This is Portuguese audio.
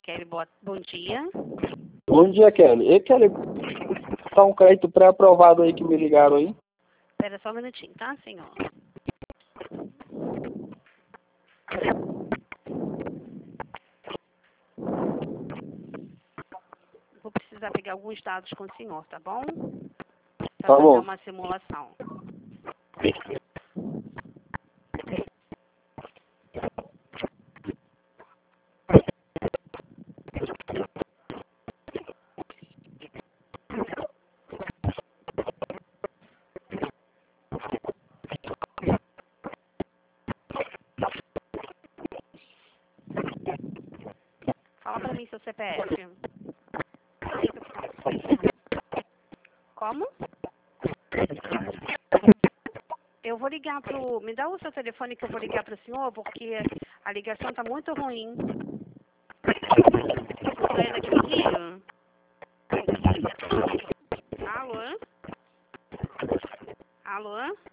Kelly, bom dia. Bom dia, Kelly. E Kelly, tá um crédito pré-aprovado aí que me ligaram aí. Espera só um minutinho, tá, senhor? Vou precisar pegar alguns dados com o senhor, tá bom? Para Tá bom. fazer uma simulação. Fala para mim seu CPF. Como? Eu vou ligar pro... Me dá o seu telefone que eu vou ligar pro senhor, porque a ligação tá muito ruim. Você é daqui do Rio? Alô? Alô?